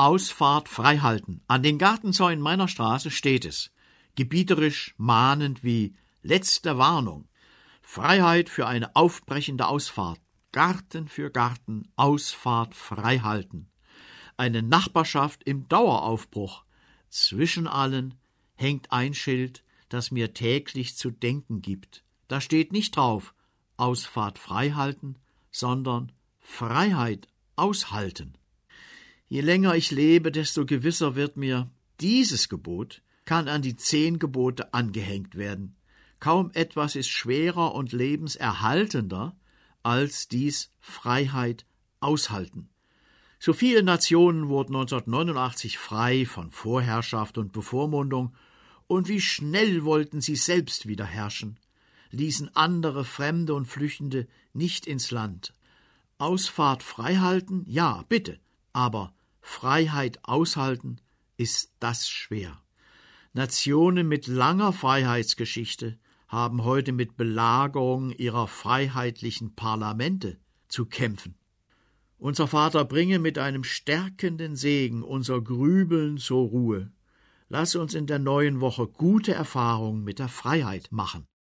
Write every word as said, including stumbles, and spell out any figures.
Ausfahrt frei halten. An den Gartenzäunen meiner Straße steht es, gebieterisch mahnend wie letzte Warnung. Freiheit für eine aufbrechende Ausfahrt. Garten für Garten, Ausfahrt frei halten. Eine Nachbarschaft im Daueraufbruch. Zwischen allen hängt ein Schild, das mir täglich zu denken gibt. Da steht nicht drauf, Ausfahrt frei halten, sondern Freiheit aushalten. Je länger ich lebe, desto gewisser wird mir, dieses Gebot kann an die zehn Gebote angehängt werden. Kaum etwas ist schwerer und lebenserhaltender als dies Freiheit aushalten. So viele Nationen wurden neunzehnhundertneunundachtzig frei von Vorherrschaft und Bevormundung, und wie schnell wollten sie selbst wieder herrschen, ließen andere Fremde und Flüchtende nicht ins Land. Ausfahrt frei halten? Ja, bitte, aber Freiheit aushalten, ist das schwer. Nationen mit langer Freiheitsgeschichte haben heute mit Belagerung ihrer freiheitlichen Parlamente zu kämpfen. Unser Vater, bringe mit einem stärkenden Segen unser Grübeln zur Ruhe. Lass uns in der neuen Woche gute Erfahrungen mit der Freiheit machen.